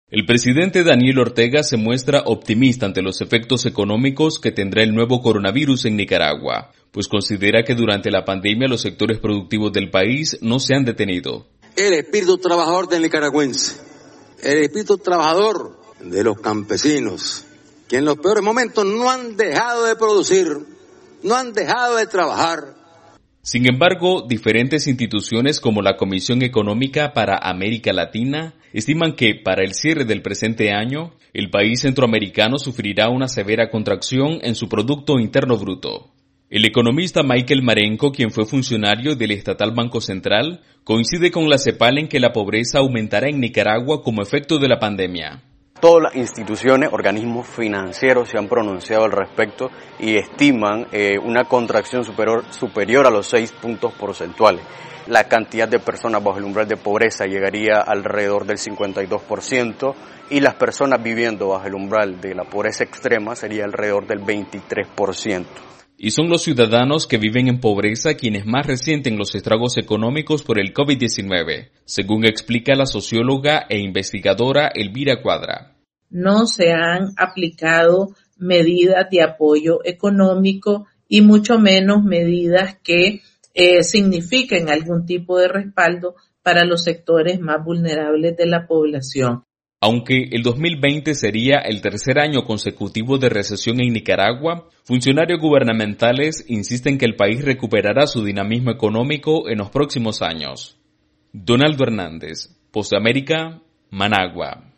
El presidente Daniel Ortega se muestra optimista ante los efectos económicos que tendrá el nuevo coronavirus en Nicaragua, pues considera que durante la pandemia los sectores productivos del país no se han detenido. El espíritu trabajador del nicaragüense, el espíritu trabajador de los campesinos, que en los peores momentos no han dejado de producir, no han dejado de trabajar. Sin embargo, diferentes instituciones como la Comisión Económica para América Latina estiman que, para el cierre del presente año, el país centroamericano sufrirá una severa contracción en su Producto Interno Bruto. El economista Michael Marenco, quien fue funcionario del Estatal Banco Central, coincide con la CEPAL en que la pobreza aumentará en Nicaragua como efecto de la pandemia. Todas las instituciones, organismos financieros se han pronunciado al respecto y estiman una contracción superior a los 6 puntos porcentuales. La cantidad de personas bajo el umbral de pobreza llegaría alrededor del 52% y las personas viviendo bajo el umbral de la pobreza extrema sería alrededor del 23%. Y son los ciudadanos que viven en pobreza quienes más resienten los estragos económicos por el COVID-19, según explica la socióloga e investigadora Elvira Cuadra. No se han aplicado medidas de apoyo económico y mucho menos medidas que signifiquen algún tipo de respaldo para los sectores más vulnerables de la población. Aunque el 2020 sería el tercer año consecutivo de recesión en Nicaragua, funcionarios gubernamentales insisten que el país recuperará su dinamismo económico en los próximos años. Donaldo Hernández, Voz de América, Managua.